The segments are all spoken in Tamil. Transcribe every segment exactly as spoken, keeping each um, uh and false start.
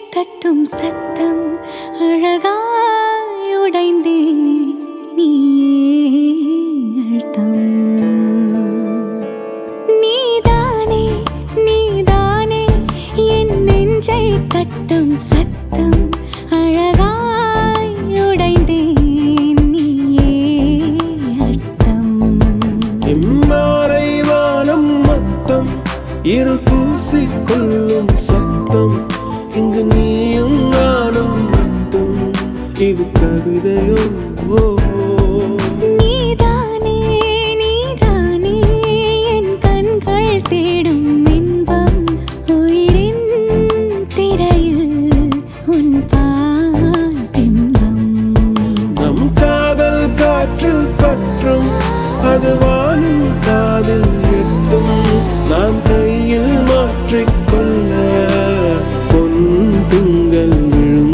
தட்டும் சத்தம் அழகாய் உடைந்தேன் நீயே அழுத்தம் நீதானே நீதானே என் நெஞ்சை தட்டும் சத்தம் அழகாய் உடைந்தேன் நீயே அழுத்தம் இம்மாலை வானம் மொத்தம் இருள் பூசிக்கொள்ளும் சத்தம் இங்கு நீயும் நானும் மட்டும் இது கவிதையோ நீதானே நீதானே என் கண்கள் தேடும் இன்பம் உயிரின் திரையில் உன் பால் பிம்பம் நம் காதல் காற்றில் பற்றும் அது வானின் காதில் எட்டும் நாம் கையில் மாற்றிக்கொள்ள பொன் திங்கள் விழும்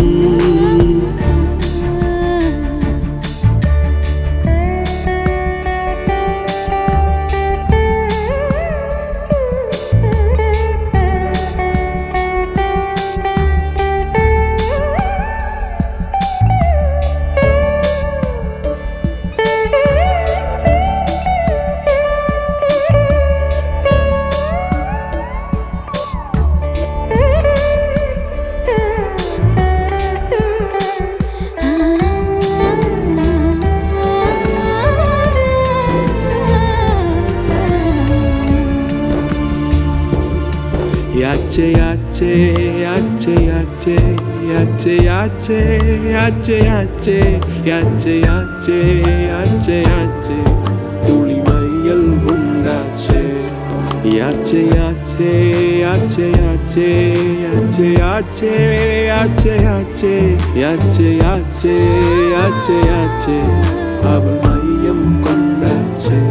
Yache yache yache yache yache yache yache yache yache yache yache yache tuli mayal undache yache yache yache yache yache yache yache yache yache yache yache yache aval mayam kondache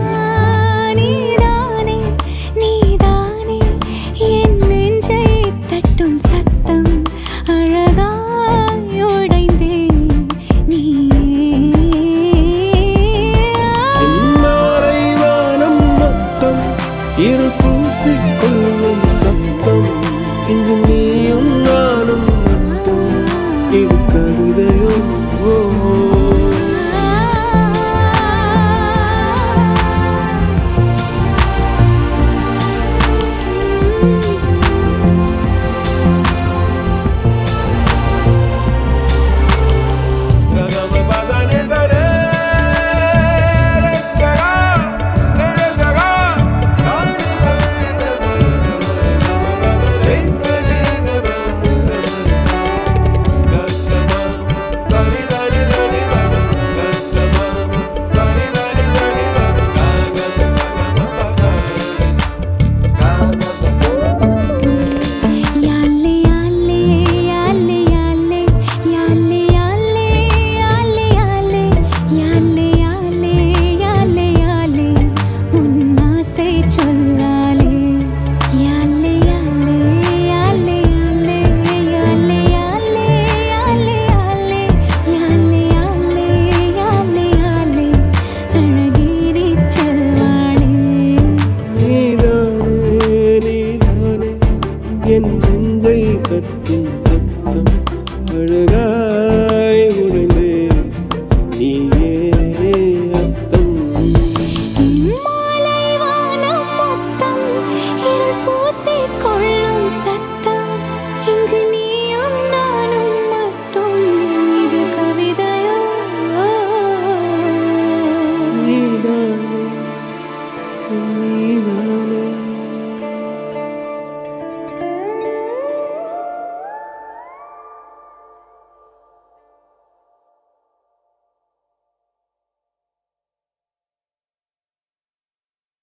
இருள் பூசிக்கொள்ளும் சத்தம் இங்கு நீயும் நானும் மட்டும் இது கவிதையோ என் நெஞ்சை தட்டும் சத்தம் அழகாய் உடைந்தேன் நீயே அர்த்தம் மாலை வானம் மொத்தம் இருள் பூசிக்கொள்ளும் சத்தம் இங்கு நீயும் நானும் மட்டும் இது கவிதையோ நீதானே நீதான்